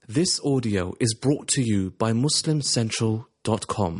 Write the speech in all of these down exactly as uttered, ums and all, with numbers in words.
This audio is brought to you by muslim central dot com.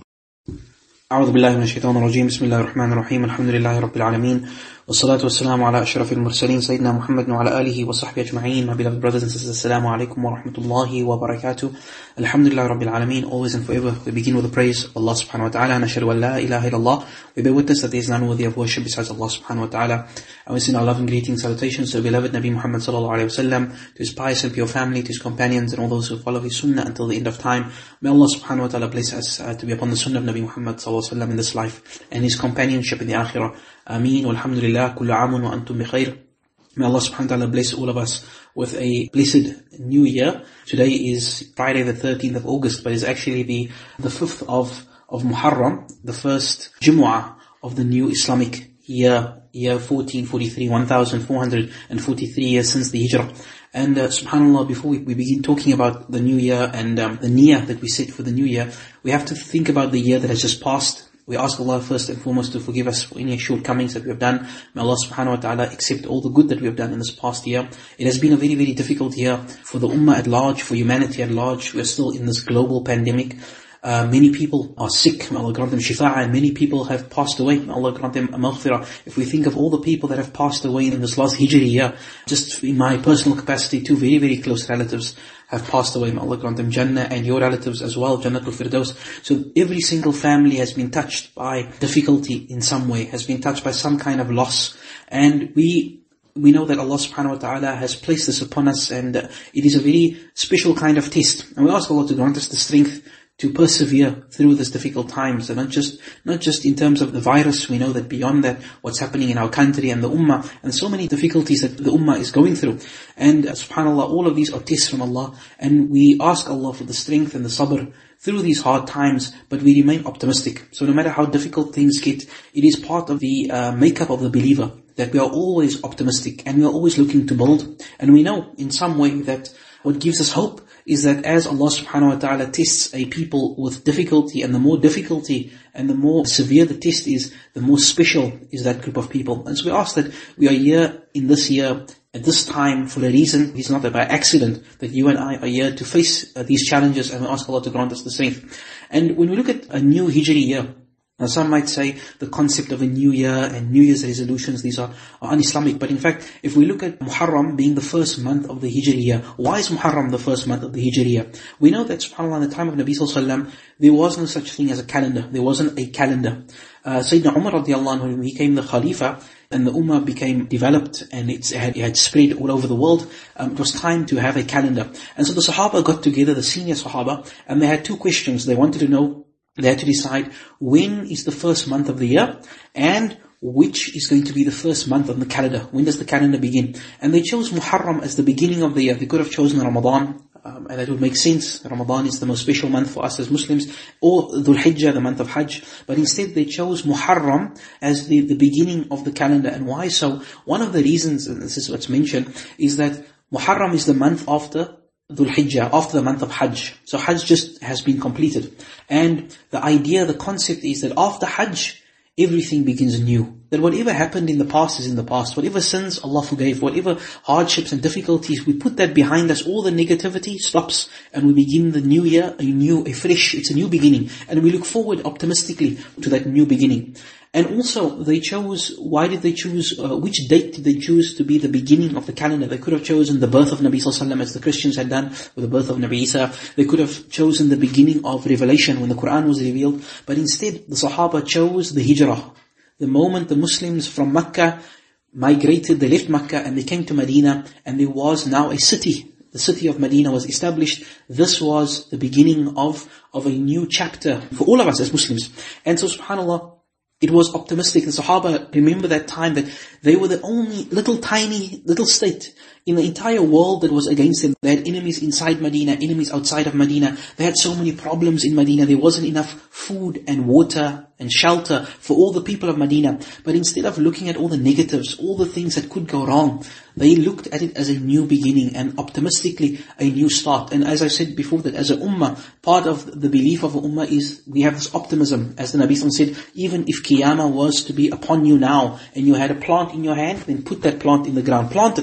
أعوذ بالله من الشيطان الرجيم بسم الله الرحمن الرحيم الحمد لله رب العالمين والصلاة والسلام على أشرف المرسلين سيدنا محمد وعلى آله وصحبه أجمعين. My beloved brothers and sisters, Assalamu alaikum wa rahmatullahi wa barakatuh. Alhamdulillah Rabbil Alameen. Always and forever we begin with the praise of Allah subhanahu wa ta'ala. Nashhadu an la ilaha illallah. We bear witness that there is none worthy of worship besides Allah subhanahu wa ta'ala. And we send our love and greetings, salutations to the beloved Nabi Muhammad sallallahu alayhi wa sallam, to his pious and pure family, to his companions and all those who follow his sunnah until the end of time. May Allah subhanahu wa ta'ala bless us uh, to be upon the sunnah of Nabi Muhammad sallallahu alayhi wa sallam in this life and his companionship in the akhirah. Ameen. Walhamdulillah. Kullu amun wa antum bi khair. May Allah subhanahu wa ta'ala bless all of us with a blessed new year. Today is Friday the thirteenth of August, but it's actually the, the fifth of, of Muharram, the first Jumu'ah of the new Islamic year, year fourteen forty-three, one thousand four hundred forty-three years since the Hijrah. And uh, subhanAllah, before we, we begin talking about the new year and um, the niyyah that we set for the new year, we have to think about the year that has just passed. We ask Allah first and foremost to forgive us for any shortcomings that we have done. May Allah subhanahu wa ta'ala accept all the good that we have done in this past year. It has been a very, very difficult year for the ummah at large, for humanity at large. We are still in this global pandemic. Uh, many people are sick. May Allah grant them shifa'a, and many people have passed away. May Allah grant them a maghfirah. If we think of all the people that have passed away in this last Hijri year, just in my personal capacity, two very, very close relatives have passed away. May Allah grant them Jannah, and your relatives as well, Jannatul Firdaus. So every single family has been touched by difficulty in some way, has been touched by some kind of loss. And we we know that Allah subhanahu wa ta'ala has placed this upon us, and uh, it is a very special kind of test. And we ask Allah to grant us the strength to persevere through these difficult times, and not just not just in terms of the virus. We know that beyond that, what's happening in our country and the ummah, and so many difficulties that the ummah is going through. And uh, subhanAllah, all of these are tests from Allah, and we ask Allah for the strength and the sabr through these hard times, but we remain optimistic. So no matter how difficult things get, it is part of the uh, makeup of the believer that we are always optimistic and we are always looking to build. And we know in some way that what gives us hope is that as Allah subhanahu wa ta'ala tests a people with difficulty, and the more difficulty and the more severe the test is, the more special is that group of people. And so we ask that we are here in this year at this time for a reason. It's not by accident that you and I are here to face uh, these challenges, and we ask Allah to grant us the strength. And when we look at a new Hijri year, now some might say the concept of a new year and New Year's resolutions, these are, are un-Islamic. But in fact, if we look at Muharram being the first month of the Hijri year, why is Muharram the first month of the Hijri year? We know that subhanAllah, in the time of Nabi sallallahu alaihi wasallam, there was no such thing as a calendar. There wasn't a calendar. Uh, Sayyidina Umar radiallahu anhu, when he became the Khalifa and the Ummah became developed and it's, it, had, it had spread all over the world, um, it was time to have a calendar. And so the Sahaba got together, the senior Sahaba, and they had two questions. They wanted to know, they had to decide when is the first month of the year and which is going to be the first month on the calendar. When does the calendar begin? And they chose Muharram as the beginning of the year. They could have chosen Ramadan, um, and that would make sense. Ramadan is the most special month for us as Muslims, or Dhul Hijjah, the month of Hajj. But instead they chose Muharram as the, the beginning of the calendar. And why so? One of the reasons, and this is what's mentioned, is that Muharram is the month after Dhul Hijjah, after the month of Hajj. So Hajj just has been completed. And the idea, the concept is that after Hajj, everything begins anew. That whatever happened in the past is in the past. Whatever sins Allah forgave, whatever hardships and difficulties, we put that behind us. All the negativity stops and we begin the new year, a new, a fresh, it's a new beginning. And we look forward optimistically to that new beginning. And also, they chose, why did they choose, uh, which date did they choose to be the beginning of the calendar? They could have chosen the birth of Nabi sallallahu alaihi wasallam, as the Christians had done with the birth of Nabi Isa. They could have chosen the beginning of revelation when the Quran was revealed. But instead, the Sahaba chose the Hijrah. The moment the Muslims from Mecca migrated, they left Mecca and they came to Medina, and there was now a city. The city of Medina was established. This was the beginning of, of a new chapter for all of us as Muslims. And so subhanAllah, it was optimistic. The Sahaba remember that time that they were the only little tiny little state in the entire world that was against them. They had enemies inside Medina, enemies outside of Medina. They had so many problems in Medina. There wasn't enough food and water and shelter for all the people of Medina. But instead of looking at all the negatives, all the things that could go wrong, they looked at it as a new beginning and optimistically a new start. And as I said before, that as a ummah, part of the belief of a ummah is we have this optimism. As the Nabi said, even if Qiyamah was to be upon you now and you had a plant in your hand, then put that plant in the ground, plant it,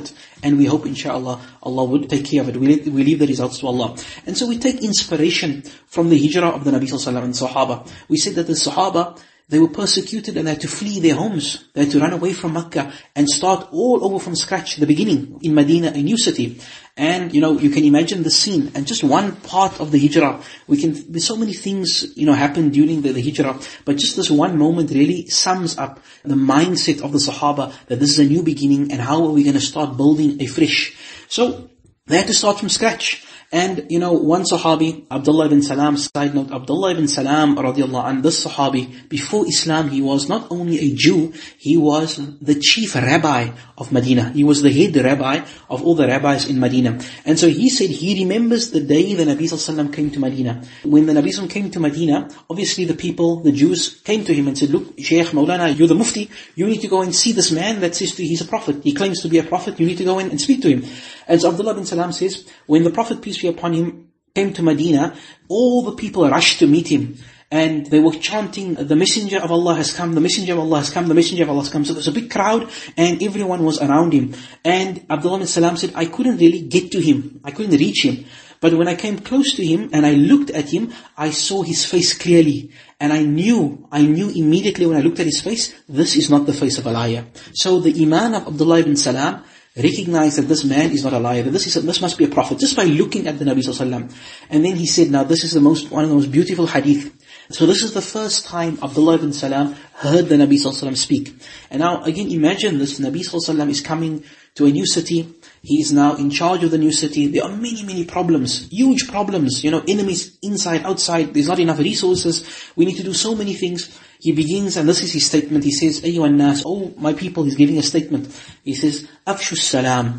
And we hope, inshallah, Allah will take care of it. We leave, we leave the results to Allah. And so we take inspiration from the hijrah of the Nabi sallallahu alaihi wasallam and Sahaba. We said that the Sahaba, they were persecuted and they had to flee their homes. They had to run away from Mecca and start all over from scratch, the beginning, in Medina, a new city. And, you know, you can imagine the scene. And just one part of the hijrah, we can, there's so many things, you know, happen during the, the hijrah. But just this one moment really sums up the mindset of the Sahaba, that this is a new beginning and how are we going to start building afresh. So, they had to start from scratch. And, you know, one Sahabi, Abdullah ibn Salam, side note, Abdullah ibn Salam, radiallahu anh, this Sahabi, before Islam, he was not only a Jew, he was the chief rabbi of Medina. He was the head rabbi of all the rabbis in Medina. And so he said he remembers the day the Nabi sallallahu alaihi wasallam came to Medina. When the Nabi sallallahu alaihi wasallam came to Medina, obviously the people, the Jews, came to him and said, look, Shaykh Maulana, you're the Mufti, you need to go and see this man that says to, he's a prophet. He claims to be a prophet, you need to go in and speak to him. And so Abdullah ibn Salam says, when the Prophet, peace be upon him, came to Medina, all the people rushed to meet him. And they were chanting, the messenger of Allah has come, the messenger of Allah has come, the messenger of Allah has come. So there's a big crowd and everyone was around him. And Abdullah ibn Salam said, I couldn't really get to him. I couldn't reach him. But when I came close to him and I looked at him, I saw his face clearly. And I knew, I knew immediately when I looked at his face, this is not the face of a liar. So the Iman of Abdullah ibn Salam recognize that this man is not a liar, that this is a, this must be a prophet, just by looking at the Nabi sallallahu alaihi wasallam. And then he said, now this is the most, one of the most beautiful hadith. So this is the first time Abdullah ibn Salam heard the Nabi sallallahu alaihi wasallam speak. And now again, imagine this, Nabi sallallahu alaihi wasallam is coming to a new city. He is now in charge of the new city. There are many, many problems, huge problems, you know, enemies inside, outside. There's not enough resources. We need to do so many things. He begins, and this is his statement. He says, Ayyuhan nas, oh my people, he's giving a statement. He says, Afshu salam.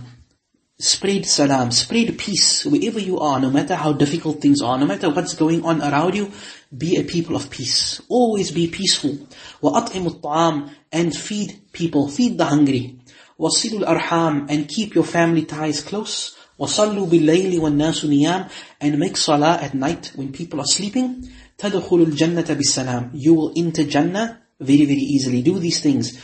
Spread salam, spread peace wherever you are, no matter how difficult things are, no matter what's going on around you, be a people of peace. Always be peaceful. وَأَطْعِمُ الطَّعَامِ, and feed people, feed the hungry. وَصِلُوا الْأَرْحَامِ, and keep your family ties close. وَصَلُّوا بِاللَّيْلِ وَالنَّاسُ نِيَامِ, and make salah at night when people are sleeping. تَدْخُلُوا الْجَنَّةَ بِالسَّلَامِ, you will enter Jannah very, very easily. Do these things.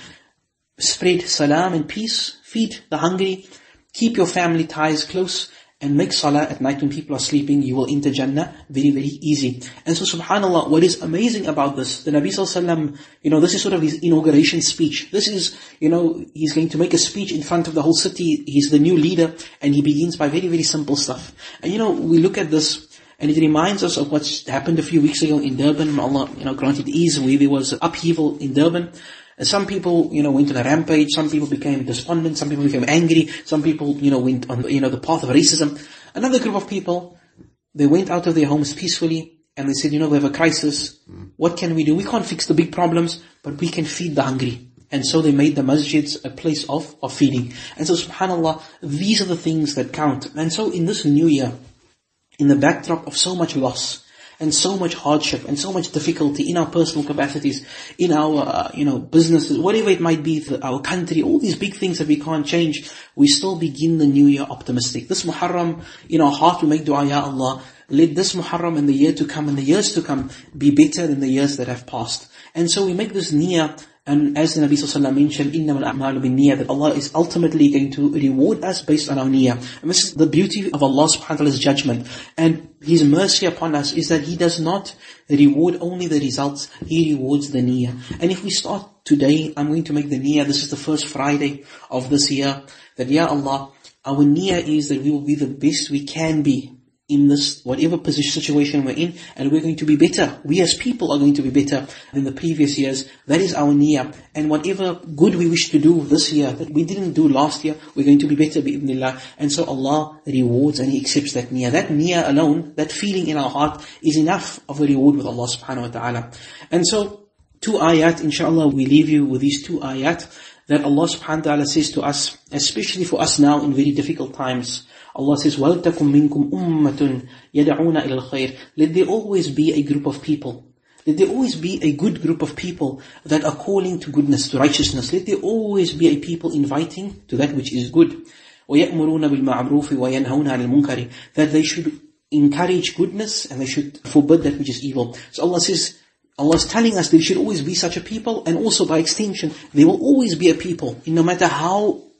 Spread salam and peace, feed the hungry, keep your family ties close, and make salah at night when people are sleeping. You will enter Jannah very, very easy. And so subhanAllah, what is amazing about this, the Nabi sallallahu alaihi wasallam, you know, this is sort of his inauguration speech. This is, you know, he's going to make a speech in front of the whole city. He's the new leader, and he begins by very, very simple stuff. And you know, we look at this, and it reminds us of what's happened a few weeks ago in Durban. Allah, you know, granted ease, where there was upheaval in Durban. Some people, you know, went on a rampage. Some people became despondent. Some people became angry. Some people, you know, went on, you know, the path of racism. Another group of people, they went out of their homes peacefully and they said, you know, we have a crisis. What can we do? We can't fix the big problems, but we can feed the hungry. And so they made the masjids a place of, of feeding. And so subhanAllah, these are the things that count. And so in this new year, in the backdrop of so much loss, and so much hardship, and so much difficulty in our personal capacities, in our, uh, you know, businesses, whatever it might be, for our country, all these big things that we can't change, we still begin the new year optimistic. This Muharram, in our heart we make dua, Ya Allah, let this Muharram and the year to come and the years to come be better than the years that have passed. And so we make this niyyah, and as the Nabi sallallahu alaihi wasallam mentioned, إِنَّمَا الْأَعْمَالُ بِالنِّيَّةِ, that Allah is ultimately going to reward us based on our niyyah. And this is the beauty of Allah subhanahu wa ta'ala's judgment. And His mercy upon us is that He does not reward only the results, He rewards the niyyah. And if we start today, I'm going to make the niyyah, this is the first Friday of this year, that Ya Allah, our niyyah is that we will be the best we can be in this, whatever position, situation we're in, and we're going to be better. We as people are going to be better than the previous years. That is our niyyah. And whatever good we wish to do this year, that we didn't do last year, we're going to be better, bi'idhnillah. And so Allah rewards and He accepts that niyyah. That niyyah alone, that feeling in our heart, is enough of a reward with Allah subhanahu wa ta'ala. And so, two ayat, inshallah, we leave you with these two ayat, that Allah subhanahu wa ta'ala says to us, especially for us now in very difficult times. Allah says, وَلْتَكُمْ مِنْكُمْ أُمَّةٌ يَدْعُونَ إِلَى الْخَيْرِ. Let there always be a group of people. Let there always be a good group of people that are calling to goodness, to righteousness. Let there always be a people inviting to that which is good. وَيَأْمُرُونَ بِالْمَعْرُوفِ وَيَنْهَوْنَ عَنِ الْمُنْكَرِ. That they should encourage goodness and they should forbid that which is evil. So Allah says, Allah is telling us there should always be such a people, and also by extension, there will always be a people, no matter how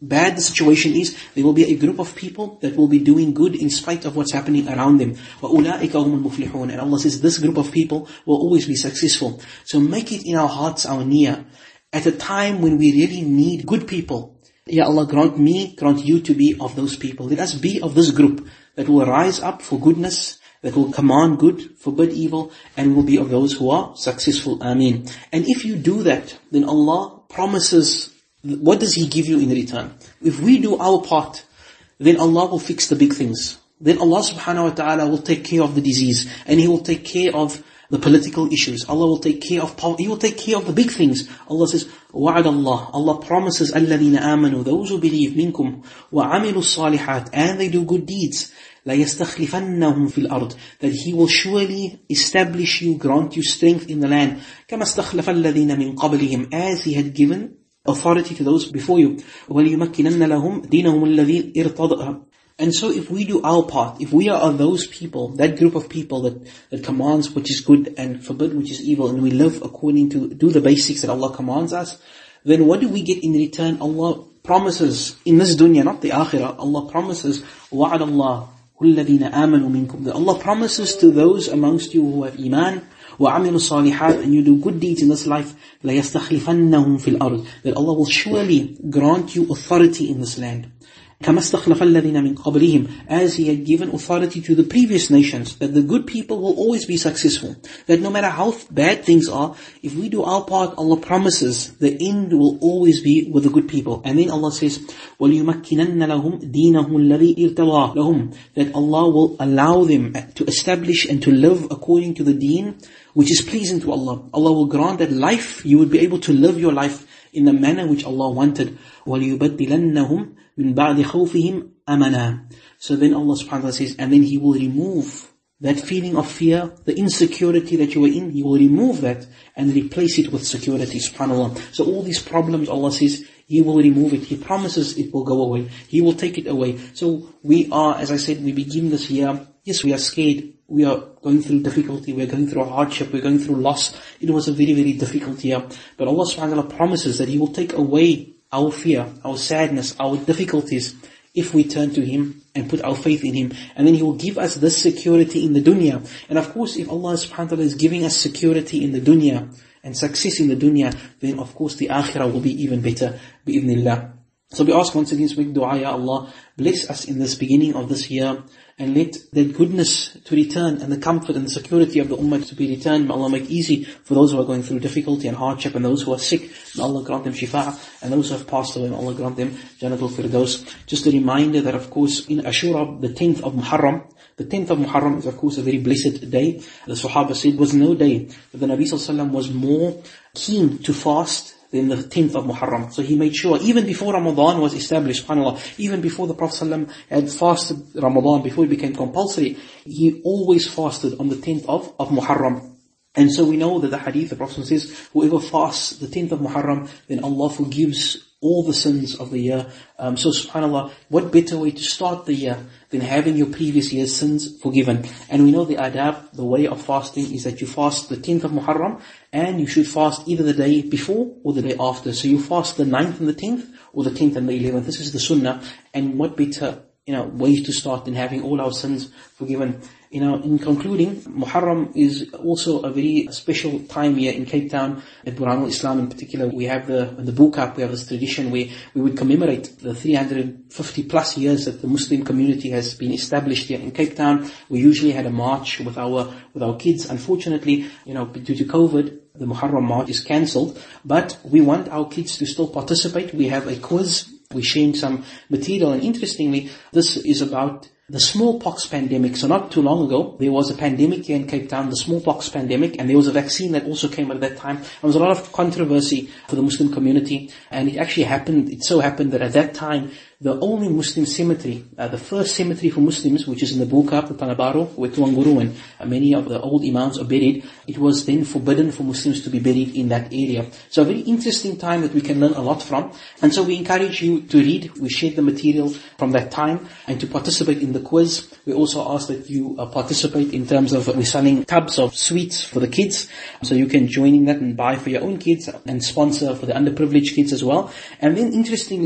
bad the situation is, there will be a group of people that will be doing good in spite of what's happening around them. وَأُولَٰئِكَ هُمُ الْمُفْلِحُونَ. And Allah says this group of people will always be successful. So make it in our hearts, our niyyah, at a time when we really need good people. Ya Allah, grant me, grant you to be of those people. Let us be of this group that will rise up for goodness, that will command good, forbid evil, and will be of those who are successful. Ameen. And if you do that, then Allah promises, what does He give you in return? If we do our part, then Allah will fix the big things. Then Allah subhanahu wa ta'ala will take care of the disease, and He will take care of the political issues. Allah will take care of power. He will take care of the big things. Allah says, وَعَدَ اللَّهِ. Allah promises, الَّذِينَ آمَنُوا, those who believe, minkum, وَعَمِلُوا الصَّالِحَاتِ, and they do good deeds, لَيَسْتَخْلِفَنَّهُمْ فِي الْأَرْضِ, that He will surely establish you, grant you strength in the land, كَمَا اسْتَخْلَفَ الَّذِينَ مِنْ قَبْلِهِمْ, as He had given authority to those before you. وَلِيُمَكِّنَنَّ لَهُمْ دِينَهُمُ الَّذِي ارْتَضَى. And so if we do our part, if we are of those people, that group of people that, that commands which is good and forbid which is evil, and we live according to, do the basics that Allah commands us, then what do we get in return? Allah promises, in this dunya, not the akhirah, Allah promises, وَعَدَ اللَّهِ الَّذِينَ آمَنُوا مِنْكُمْ, that Allah promises to those amongst you who have iman, وَعَمِلُوا الصَّالِحَاتِ, and you do good deeds in this life, لَيَسْتَخْلِفَنَّهُمْ فِي الْأَرْضِ, that Allah will surely grant you authority in this land. كَمَا اسْتَخْلَفَ الَّذِينَ مِنْ قَبْلِهِمْ, as He had given authority to the previous nations, that the good people will always be successful. That no matter how bad things are, if we do our part, Allah promises the end will always be with the good people. And then Allah says, وَلِيُمَكِّنَنَّ لَهُمْ دِينَهُ الَّذِي ارْتَضَى لَهُمْ, that Allah will allow them to establish and to live according to the deen which is pleasing to Allah. Allah will grant that life, you would be able to live your life in the manner which Allah wanted. وَلِيُبَدِّلَنَّهُم مِنْ بَعْدِ خَوْفِهِمْ أَمَنًا. So then Allah subhanahu wa ta'ala says, and then He will remove that feeling of fear, the insecurity that you were in, He will remove that and replace it with security, subhanAllah. So all these problems, Allah says, He will remove it. He promises it will go away. He will take it away. So we are, as I said, we begin this year, yes, we are scared. We are going through difficulty, we are going through a hardship, we are going through loss. It was a very, very difficult year. But Allah subhanahu wa ta'ala promises that He will take away our fear, our sadness, our difficulties, if we turn to Him and put our faith in Him. And then He will give us this security in the dunya. And of course, if Allah subhanahu wa ta'ala is giving us security in the dunya and success in the dunya, then of course the akhirah will be even better, bi'idhnillah. So we ask once again, so make dua, Ya Allah, bless us in this beginning of this year, and let that goodness to return, and the comfort and the security of the ummah to be returned. May Allah make easy for those who are going through difficulty and hardship, and those who are sick. May Allah grant them shifa', and those who have passed away, may Allah grant them Jannatul Firdaus. Just a reminder that of course in Ashura, the tenth of Muharram, the tenth of Muharram is of course a very blessed day. The Sahaba said, was no day that the Nabi sallallahu alaihi wasallam was more keen to fast than the tenth of Muharram. So he made sure, even before Ramadan was established, subhanAllah, even before the Prophet ﷺ had fasted Ramadan, before it became compulsory, he always fasted on the tenth of, of Muharram. And so we know that the hadith, the Prophet says, whoever fasts the tenth of Muharram, then Allah forgives all the sins of the year. Um, so subhanAllah, what better way to start the year than having your previous year's sins forgiven? And we know the adab, the way of fasting is that you fast the tenth of Muharram, and you should fast either the day before or the day after. So you fast the ninth and the tenth, or the tenth and the eleventh. This is the sunnah. And what better, you know, ways to start than having all our sins forgiven. You know, in concluding, Muharram is also a very special time here in Cape Town. At Burhanul Islam in particular, we have the, the book up, we have this tradition where we would commemorate the three hundred fifty plus years that the Muslim community has been established here in Cape Town. We usually had a march with our, with our kids. Unfortunately, you know, due to COVID, the Muharram march is cancelled, but we want our kids to still participate. We have a quiz, we're sharing some material, and interestingly, this is about the smallpox pandemic. So not too long ago, there was a pandemic here in Cape Town, the smallpox pandemic, and there was a vaccine that also came at that time. There was a lot of controversy for the Muslim community, and it actually happened, it so happened that at that time, the only Muslim cemetery, uh, the first cemetery for Muslims, which is in the Buka, the Tanabaro, where Tuanguru and uh, many of the old imams are buried, it was then forbidden for Muslims to be buried in that area. So a very interesting time that we can learn a lot from. And so we encourage you to read. We share the material from that time and to participate in the quiz. We also ask that you uh, participate in terms of, uh, we're selling tubs of sweets for the kids. So you can join in that and buy for your own kids and sponsor for the underprivileged kids as well. And then interestingly,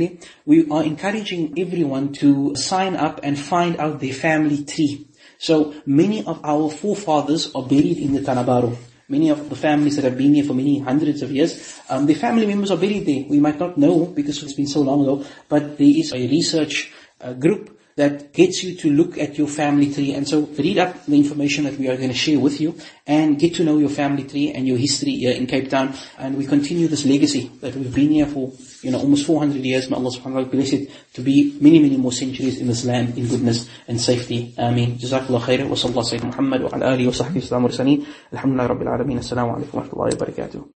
we are encouraging everyone to sign up and find out their family tree. So many of our forefathers are buried in the Tanabaru. Many of the families that have been here for many hundreds of years, um, their family members are buried there. We might not know because it's been so long ago, but there is a research uh, group that gets you to look at your family tree. And so read up the information that we are going to share with you and get to know your family tree and your history here in Cape Town. And we continue this legacy that we've been here for, you know, almost four hundred years. May Allah subhanahu wa ta'ala bless it to be many, many more centuries in this land in goodness and safety. Ameen. Jazakallah khairan. Wa sallallahu sayyidina Muhammad wa ala alihi wa sahbihi wa sallam wa sallam. Alhamdulillah rabbil alameen. Assalamu alaikum wa rahmatullahi wa barakatuh.